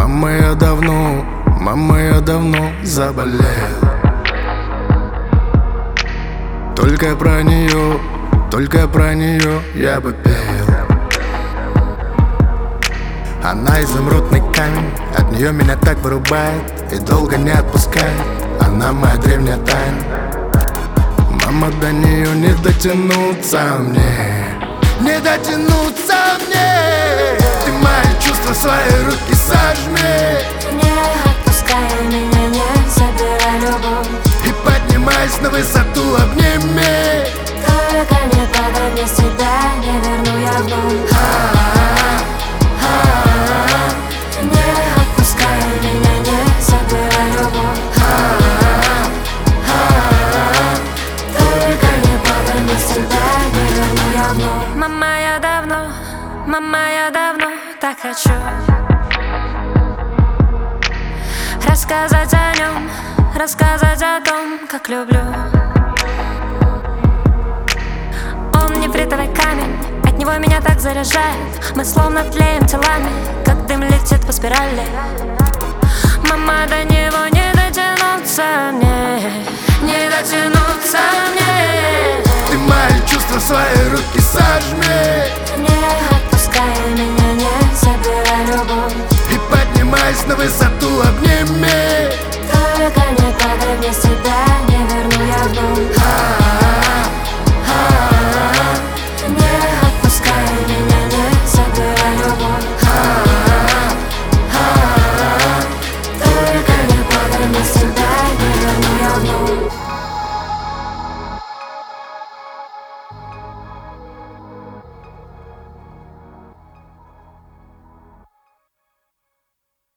Мама, я давно заболел. Только про нее я бы пел. Она изумрудный камень, от нее меня так вырубает и долго не отпускает. Она моя древняя тайна. Мама, до нее не дотянуться мне, не дотянуться мне. Ты мои чувства в свои руки сожми, не отпускай меня, не забирай любовь, и поднимайся на высоту, обними. только не падай, без тебя не верну я вновь. Не отпускай меня, не забирай любовь, только не падай, без тебя не верну я вновь. Мама, я давно так хочу рассказать о нем, рассказать о том, как люблю. Он нефритовый камень, от него меня так заряжает. Мы словно тлеем телами, как дым летит по спирали. Мама, до него не дотянуться мне, не дотянуться мне. Ты мои чувства в свои руки сожми, Не отпускай меня, не забирай любовь, и поднимайся на высоту, обними. только не падай, без тебя не верну я вновь.